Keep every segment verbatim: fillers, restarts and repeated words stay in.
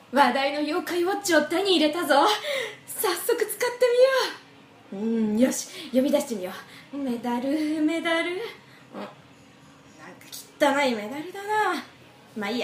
話題の妖怪ウォッチを手に入れたぞ。早速使ってみよう。うん、よし、読み出してみよう。メダルメダル、うん、なんか汚いメダルだな。まあいいや。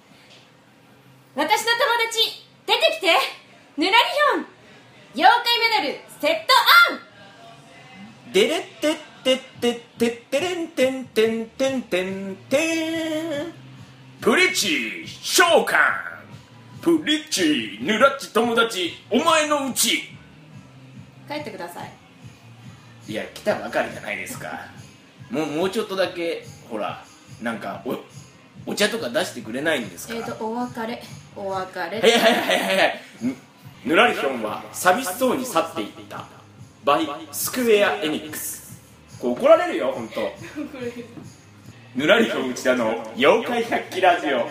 私の友達出てきて。ぬらりひょん、妖怪メダルセットオン。 デレッテッテッテッテッテレンテンテンテンテンテン。プリッチ召喚。プリッチぬらっち友達お前のうち。 帰ってください。 いや来たばかりじゃないですか。もうもうちょっとだけほらなんか お, お茶とか出してくれないんですか。 えーとお別れお別れ。 はいはいはいはいはい。ぬらりひょんは寂しそうに去っていったバイスクエアエニックス。これ怒られるよ本当。ぬらりひょん内田の妖怪百鬼ラジオ。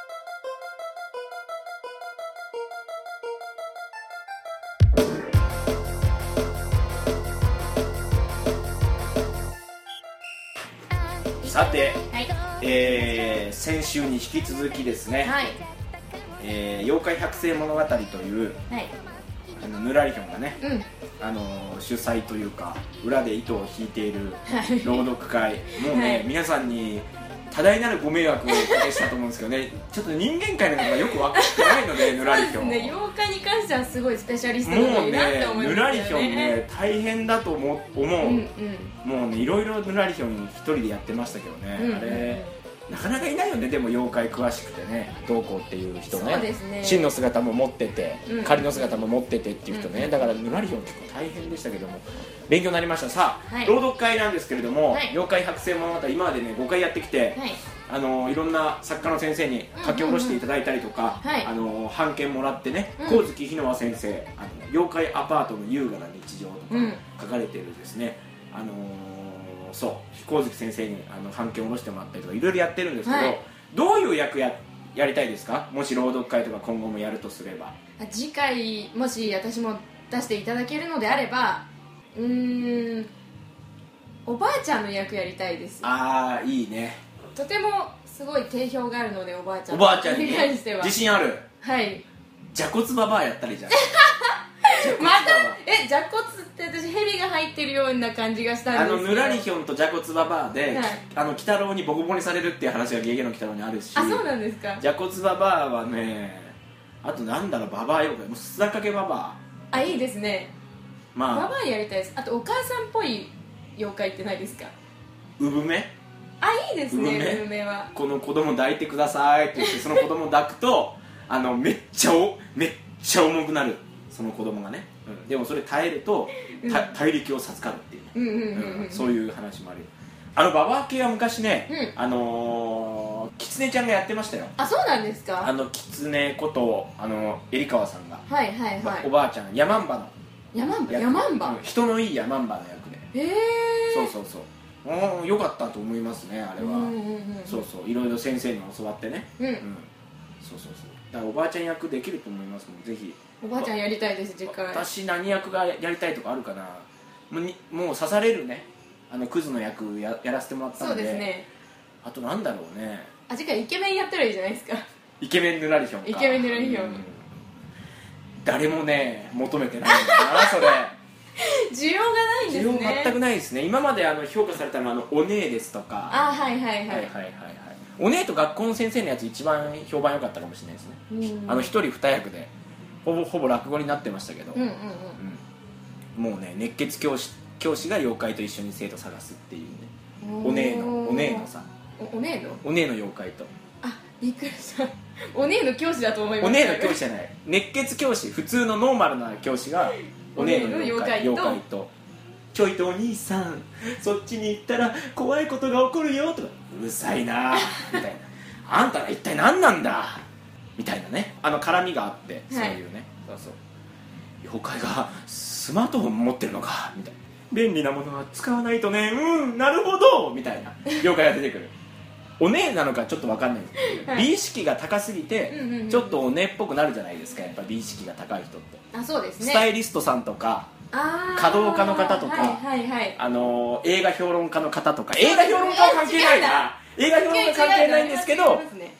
さて、 はい、 えー、先週に引き続きですね、 はい、 えー、妖怪百世物語という、 はい、 あのぬらりひょんがね、 うん、 あの主催というか裏で糸を引いているはい朗読会、もうね、 はい、 皆さんに多大なるご迷惑をおかけしたと思うんですけどね、ちょっと人間界のことがよく分かってないのでぬらりひょん、 そうですね、妖怪に関してはすごいスペシャリストもうがいいなって思いますよね。 ねぬらりひょんね大変だと思う、思う、 うんうん、 もうねいろいろぬらりひょん一人でやってましたけどね、 うんうんうん、 あれなかなかいないよね。でも妖怪詳しくてねどうこうっていう人ね、 そうですね、 真の姿も持ってて、 うん、 仮の姿も持っててっていう人ね、 うん、 だからぬらりひょん結構大変でしたけども勉強になりました。さあ、 はい、 朗読会なんですけれども、 はい、 妖怪百世物語今までねごかいやってきて、 はい、 あのいろんな作家の先生に書き下ろしていただいたりとか、 うんうんうん、 あの版権もらってね、 うん、 神月日野和先生あの妖怪アパートの優雅な日常とか書かれているですね、うん、あのそう神月先生にあの版権を下ろしてもらったりとかいろいろやってるんですけど、はい、どういう役 や, やりたいですか。もし朗読会とか今後もやるとすれば。 次回もし私も出していただけるのであれば、うーんおばあちゃんの役やりたいです。 ああいいね。 とてもすごい定評があるのでおばあちゃんおばあちゃんに、 に関しては自信ある。 はい。 じゃこつババアやったりじゃん。 またえじゃこつって私ヘビが入ってるような感じがしたんですけど、 あのぬらりひょんとじゃこつババアで、 はい、あの鬼太郎にボコボコにされるっていう話がゲゲの鬼太郎にあるし。 あそうなんですか。 じゃこつババアはね、あとなんだろうババア妖怪もうすだかけババア。あいいですね。 まあババアやりたいです。あとお母さんっぽい妖怪ってないですか。 産め。 あいいですね。産めはこの子供抱いてくださいって言ってその子供抱くとあのめっちゃおめっちゃ重くなるその子供がね、うん、でもそれ耐えると、うん、大力を授かるっていう、そういう話もあるよ。あのババア系は昔ね、うん、あのー、キツネちゃんがやってましたよ。 あそうなんですか。 あのキツネことあのえりかわさんが、 はいはいはい、 おばあちゃんヤマンバのヤマンバヤマンバ、 うん、人のいいヤマンバの役で。 へえ。 そうそうそう。およかったと思いますねあれは、うんうんうん、そうそういろいろ先生に教わってね、うん、うん、そうそうそうだからおばあちゃん役できると思いますのでぜひ。 おばあちゃんやりたいです次回。 私何役がやりたいとかあるかな。もうにもう刺されるねあのクズの役 や, やらせてもらったので。 そうですね。 あとなんだろうね。 あ次回イケメンやったらいいじゃないですか。 イケメンぬらりひょんか。 イケメンぬらりひょん、うん、 誰もね求めてないんだなそれ。 需要がないんですね。 需要全くないですね。今まであの評価されたのはあのお姉ですとか。 あはいはいはい、はいはいはいはい、 お姉と学校の先生のやつ一番評判良かったかもしれないですね。あの一人二役でほぼほぼ落語になってましたけど、うんうんうんうん、もうね熱血教師教師が妖怪と一緒に生徒探すっていうね。お姉のお姉のさおお姉のお姉の妖怪と。 あびっくりしたお姉の教師だと思いました。 お姉の教師じゃない熱血教師普通のノーマルな教師がお姉の妖怪、妖怪とちょいとお兄さんそっちに行ったら怖いことが起こるよとかうるさいなみたいなあんたら一体何なんだみたいなねあの絡みがあってそういうね、はい、そうそう妖怪がスマートフォン持ってるのかみたいな便利なものは使わないとねうんなるほどみたいな妖怪が出てくるお姉なのかちょっと分かんないんですけど、はい、美意識が高すぎて、うんうんうん、ちょっとお姉っぽくなるじゃないですかやっぱ美意識が高い人って。 あそうですね。 スタイリストさんとか華道家の方とか、はいはいはい、あの映画評論家の方とか映画評論家は関係ないな映画評論家関係ないんですけど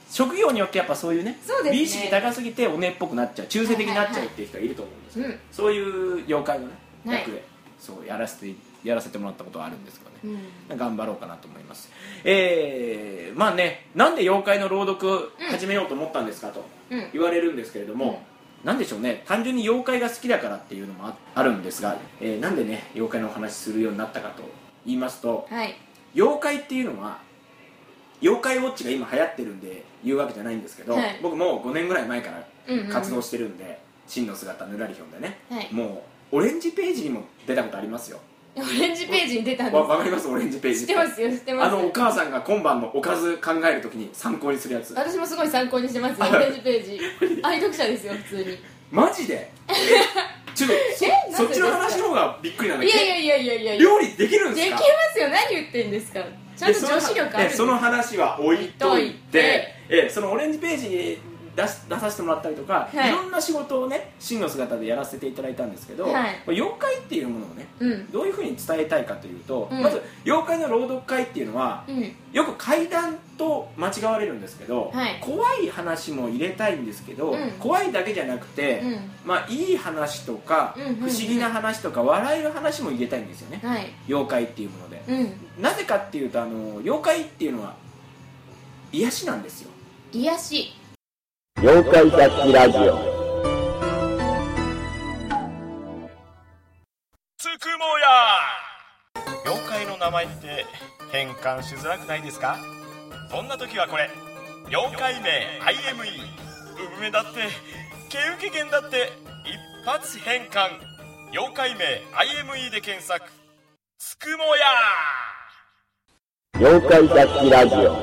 職業によってやっぱそういうね、 そうですね、 美意識高すぎておねっぽくなっちゃう、中性的になっちゃうっていう人がいると思うんですけど、 はいはいはい、 そういう妖怪のね、 はい役でそうやらせてやらせてもらったことはあるんですけどね、 うん、 頑張ろうかなと思います。えー、まあね、なんで妖怪の朗読始めようと思ったんですかと言われるんですけれども、うん、なんでしょうね、単純に妖怪が好きだからっていうのも あ, あるんですが、えー、なんでね妖怪のお話するようになったかと言いますと、 はい、 妖怪っていうのは妖怪ウォッチが今流行ってるんで言うわけじゃないんですけど、はい、僕もうごねんぐらい前から活動してるんで、うんうんうん、真の姿ぬらりひょんでね、はい、もうオレンジページにも出たことありますよ。 オレンジページに出たんですか？ わかります？オレンジページ知ってますよ、知ってます。 あのお母さんが今晩のおかず考えるときに参考にするやつ。 私もすごい参考にしてますよオレンジページ愛読者ですよ普通に。 マジでちょっと そ, そっちの話の方がびっくりなんだけど、 いやいやいやいやいや料理できるんですか？ できますよ、何言ってんですか。ちゃんと女子力あるんです。 その話は置いといて、えそのオレンジページに出, し出させてもらったりとか、はい、いろんな仕事をね真の姿でやらせていただいたんですけど、はい、妖怪っていうものをね、うん、どういうふうに伝えたいかというと、うん、まず妖怪の朗読会っていうのは、うん、よく怪談と間違われるんですけど、はい、怖い話も入れたいんですけど、うん、怖いだけじゃなくて、うん、まあ、いい話とか、うんうんうん、不思議な話とか笑える話も入れたいんですよね、はい、妖怪っていうもので、うん、なぜかっていうとあの妖怪っていうのは癒しなんですよ。 癒し。 妖怪雑記ラジオ。 つくもや。妖怪の名前って変換しづらくないですか？そんな時はこれ、妖怪名 アイエムイー、 産めだって毛受け犬だって一発変換。妖怪名 アイエムイー で検索。つくもや。 妖怪雑記ラジオ。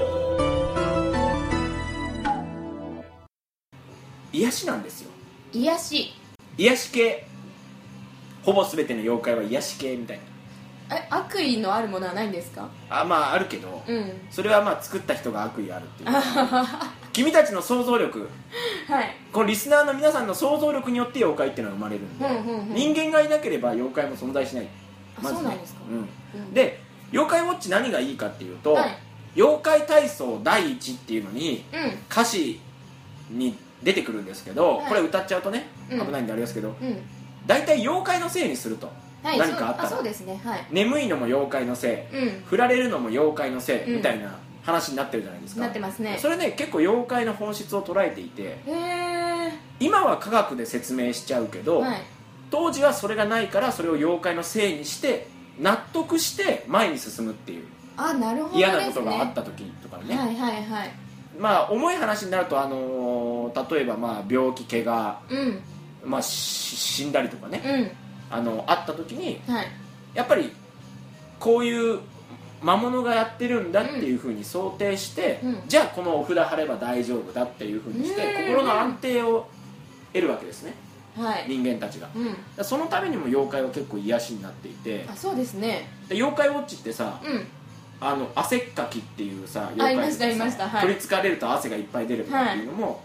癒しなんですよ。 癒し。 癒し系。ほぼ全ての妖怪は癒し系みたいな。 え、悪意のあるものはないんですか？ あ、まああるけど、うん、それはまあ作った人が悪意あるっていう君たちの想像力、はい、このリスナーの皆さんの想像力によって妖怪っていうのは生まれるんで、うんうんうん、人間がいなければ妖怪も存在しない。 まずね、そうなんですか？ うんうん、で妖怪ウォッチ何がいいかっていうと、はい、妖怪体操第一っていうのに、うん、歌詞に出てくるんですけど、はい、これ歌っちゃうとね、うん、危ないんであれですけど、うん、大体妖怪のせいにすると、はい、何かあったら、 そうですね、はい、 眠いのも妖怪のせい、うん、振られるのも妖怪のせい、うん、みたいな話になってるじゃないですか。 なってますね。 それね、結構妖怪の本質を捉えていて、 へー、 今は科学で説明しちゃうけど、はい、当時はそれがないからそれを妖怪のせいにして納得して前に進むっていう。 あ、なるほどですね。 嫌なことがあった時とかね、 はいはいはい、 まあ、重い話になると、あのー、例えばまあ病気怪我、うんまあ、死んだりとかね、うん、あのあった時に、はい、やっぱりこういう魔物がやってるんだっていうふうに想定して、うん、じゃあこのお札貼れば大丈夫だっていうふうにして心の安定を得るわけですね、はい、人間たちが、うん、そのためにも妖怪は結構癒しになっていて。 あ、そうですね。 で妖怪ウォッチってさ、うん、あの汗っかきっていうさ妖怪でさ、はい、取りつかれると汗がいっぱい出るっていうのも、はい、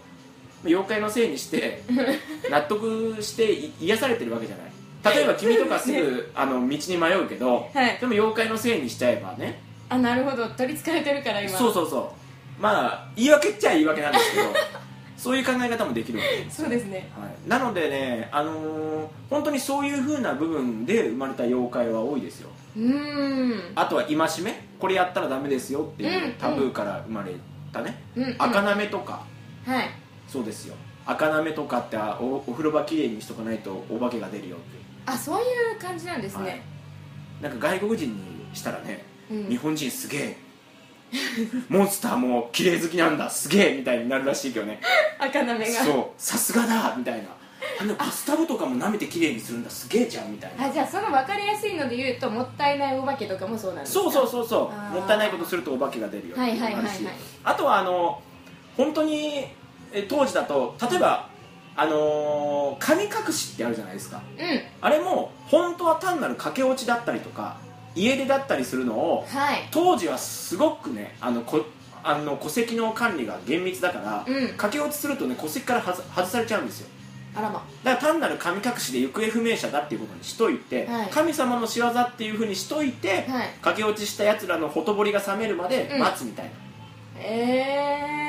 妖怪のせいにして納得して癒されてるわけじゃない。例えば君とかすぐ、ね、あの道に迷うけど、はい、でも妖怪のせいにしちゃえばね。 あ、なるほど、取りつかれてるから今。 そうそうそう、まあ言い訳っちゃ言い訳なんですけどそういう考え方もできるわけです。 そうですね、 はい、なのでね、あのー、本当にそういう風な部分で生まれた妖怪は多いですよ。うーん、あとは戒め、これやったらダメですよっていうタブーから生まれたね、うんうん、赤なめとか、はい、そうですよ、赤なめとかって お, お風呂場きれいにしとかないとお化けが出るよっていう。 あ、そういう感じなんですね、はい、 なんか外国人にしたらね、うん、日本人すげえモンスターも綺麗好きなんだすげえみたいになるらしいけどね赤なめが、 そう、さすがだみたいな、あのバスタブとかも舐めて綺麗にするんだすげえじゃんみたいな。 あ、じゃあその分かりやすいので言うともったいないお化けとかもそうなんですか？ そうそうそうそう、もったいないことするとお化けが出るよっていうのもあるし、あとはあの本当にえ当時だと例えば、うん、あのー、神隠しってあるじゃないですか、うん、あれも本当は単なる駆け落ちだったりとか家出だったりするのを、はい、当時はすごくね、あのこあの戸籍の管理が厳密だから、うん、駆け落ちするとね戸籍からはず外されちゃうんですよ。 あらま。 だから単なる神隠しで行方不明者だっていうことにしといて、はい、神様の仕業っていうふうにしといて、はい、駆け落ちしたやつらのほとぼりが冷めるまで待つみたいな、うん、えー、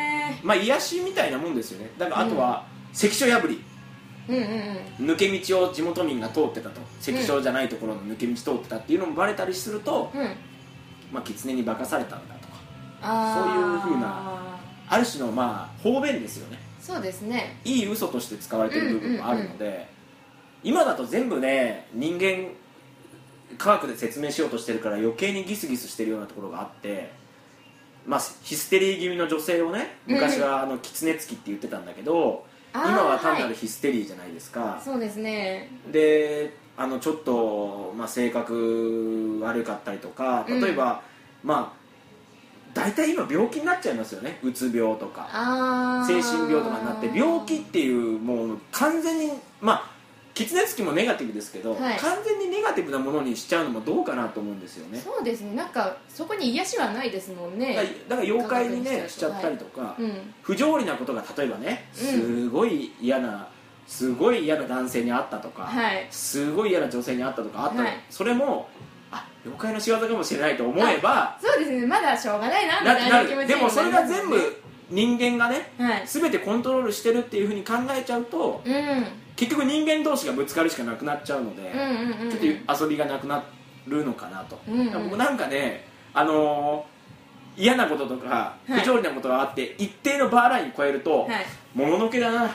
まあ癒しみたいなもんですよね。だからあとは、うん、関所破り、 うんうんうん、 抜け道を地元民が通ってたと、関所じゃないところの抜け道通ってたっていうのもバレたりすると、うん、まあ狐に化かされたんだとか、あそういう風なある種のまあ方便ですよね。 そうですね、 いい嘘として使われてる部分もあるので、うんうんうん、今だと全部ね人間科学で説明しようとしてるから余計にギスギスしてるようなところがあって、まあ、ヒステリー気味の女性をね昔はあの狐つきって言ってたんだけど、うん、今は単なるヒステリーじゃないですか、はい、 そうですね。 であのちょっと、まあ、性格悪かったりとか、例えば、うん、まあ大体今病気になっちゃいますよね。うつ病とか精神病とかになって、病気っていうもう完全にまあ狐つきもネガティブですけど、はい、完全にネガティブなものにしちゃうのもどうかなと思うんですよね。 そうですね、なんかそこに癒しはないですもんね。 だから妖怪にねしちゃったりとか、はい、うん、不条理なことが例えばね、すごい嫌なすごい嫌な男性に会ったとか、はい、すごい嫌な女性に会ったとかあったら、はい、それもあ妖怪の仕業かもしれないと思えば、 そうですね、まだしょうがないなみたいな気持ちになりますね。 でもそれが全部人間がね、はい、全てコントロールしてるっていうふうに考えちゃうと、うん、結局人間同士がぶつかるしかなくなっちゃうので、うんうんうんうん、ちょっと遊びがなくなるのかなと、うんうん、僕なんかね、あのー、嫌なこととか不条理なことがあって、はい、一定のバーライン超えると、はい、もののけだな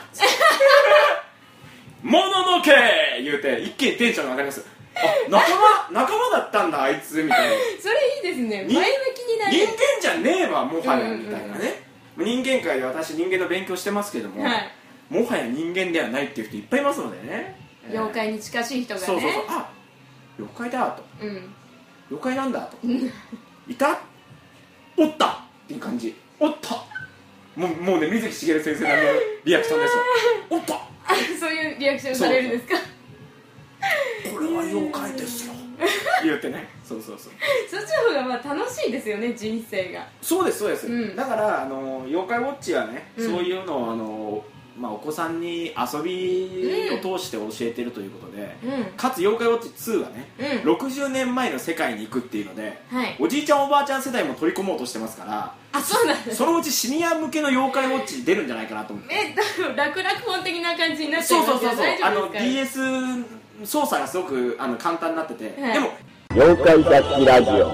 もののけ言うて一気にテンションが上がります。あ、仲間仲間だったんだあいつみたいな。 それいいですね、前向きになる。 人間じゃねえわもはやみたいなね、うんうんうん、人間界で私人間の勉強してますけども、はい、もはや人間ではないっていう人いっぱいいますのでね、 妖怪に近しい人がね、 そうそうそう、あ、妖怪だと、うん、妖怪なんだといたおったっていう感じ、おったもう、もうね水木しげる先生のリアクションですよおったそういうリアクションされるんですか。 これは妖怪ですよ言ってね、そうそうそう、 そっちの方がまあ楽しいですよね、人生が。 そうですそうです、うん、だからあの妖怪ウォッチはね、うん、そういうのをあの、まあ、お子さんに遊びを通して教えてるということで、うん、かつ妖怪ウォッチツーはね、うん、ろくじゅうねんまえの世界に行くっていうので、はい、おじいちゃんおばあちゃん世代も取り込もうとしてますから、 あ、そうなんです。 そのうちシニア向けの妖怪ウォッチ出るんじゃないかなと思って。 え、楽々本的な感じになっちゃいますよ。 そうそうそうそう、あの ディーエス 操作がすごくあの簡単になってて、はい、でも妖怪雑記ラジオ、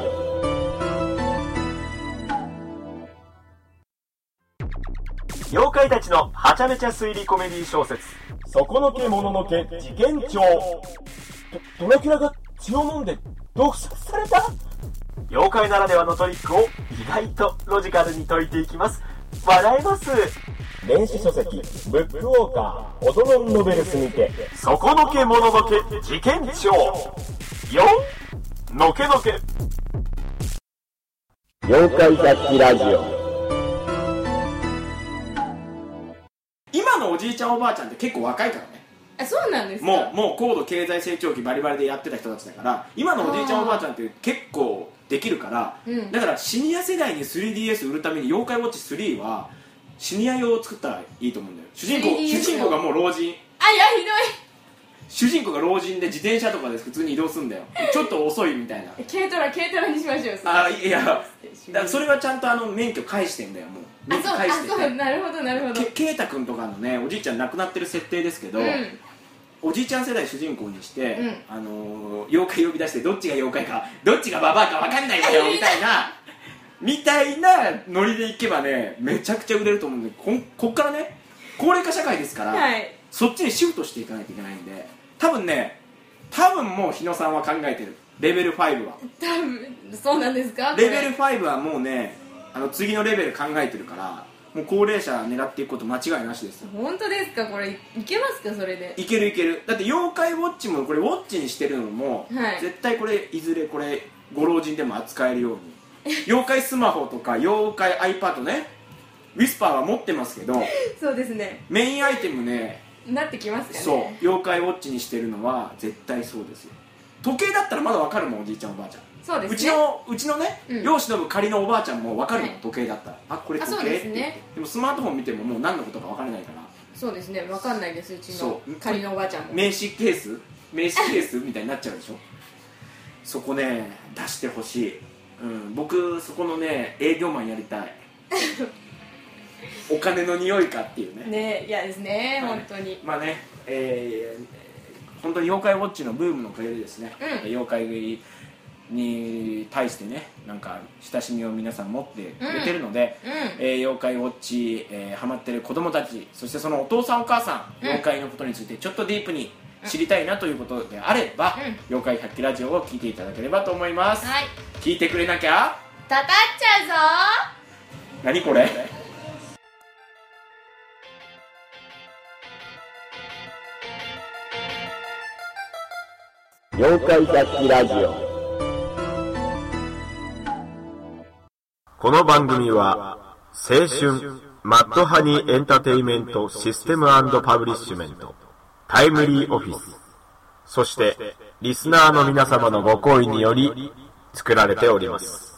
妖怪たちのはちゃめちゃ推理コメディ小説、そこのけもののけ事件帳。ドラキュラが血を飲んで毒殺された。妖怪ならではのトリックを意外とロジカルに解いていきます。笑えます。 電子書籍ブックウォーカーオドノンノベルスにて、 そこのけもののけ事件帳よんのけのけ。 妖怪雑記ラジオ。 今のおじいちゃんおばあちゃんって結構若いからね。 あ、そうなんですか。 もうもう高度経済成長期バリバリでやってた人たちだから、今のおじいちゃんおばあちゃんって結構できるから、うん、だからシニア世代に スリーディーエス 売るために妖怪ウォッチスリーはシニア用を作ったらいいと思うんだよ。主人公主人公がもう老人。 あ、いやひどい。 主人公が老人で自転車とかで普通に移動するんだよ。ちょっと遅いみたいな。 軽トラ軽トラにしましょう。 あ、いや、だからそれはちゃんとあの免許返してんだよ。もう免許返してて。 あ、そう、なるほどなるほど。 ケイタ君とかのね、おじいちゃん亡くなってる設定ですけど、うん、おじいちゃん世代主人公にして、うん、あのー、妖怪呼び出してどっちが妖怪かどっちがババアか分かんないわよみたいなみたいなノリでいけばね、めちゃくちゃ売れると思うんで、こ, こっからね高齢化社会ですから、はい、そっちにシフトしていかないといけないんで、多分ね多分もう日野さんは考えてる。レベルファイブは多分そうなんですか。 レベルファイブはもうね、あの次のレベル考えてるから、もう高齢者狙っていくこと間違いなしですよ。 本当ですか。これいけますか。それでいけるいける。だって妖怪ウォッチもこれウォッチにしてるのも、はい、絶対これいずれこれご老人でも扱えるように妖怪スマホとか妖怪 iPad ね、ウィスパーは持ってますけどそうですね、 メインアイテムねなってきますかね。 そう妖怪ウォッチにしてるのは絶対そうですよ。時計だったらまだ分かるもん、おじいちゃんおばあちゃん。 そうですね、 うちのうちのね、うん、世を忍ぶ仮のおばあちゃんも分かるの、はい、時計だったら、あ、これ時計って言って、ね、でもスマートフォン見てももう何のことか分からないから。 そうですね、分かんないです。うちの仮のおばあちゃんも名刺ケース名刺ケースみたいになっちゃうでしょそこね出してほしい、うん、僕そこのね営業マンやりたいお金の匂いかっていうね。 ね、嫌ですね、 まあね本当に。 まあね、えー、本当に妖怪ウォッチのブームのおかげでですね、 うん、 妖怪に対してね、なんか親しみを皆さん持ってくれてるので、 うんうん、 えー、妖怪ウォッチ、えー、ハマってる子供たち、そしてそのお父さんお母さん、 うん、 妖怪のことについてちょっとディープに知りたいなということであれば、うん、妖怪百鬼ラジオを聞いていただければと思います、 はい、 聞いてくれなきゃたたっちゃうぞ。 何これ。 妖怪百鬼ラジオ。この番組は青春マッドハニーエンターテイメントシステム&パブリッシュメントタイムリーオフィス、そしてリスナーの皆様のご好意により作られております。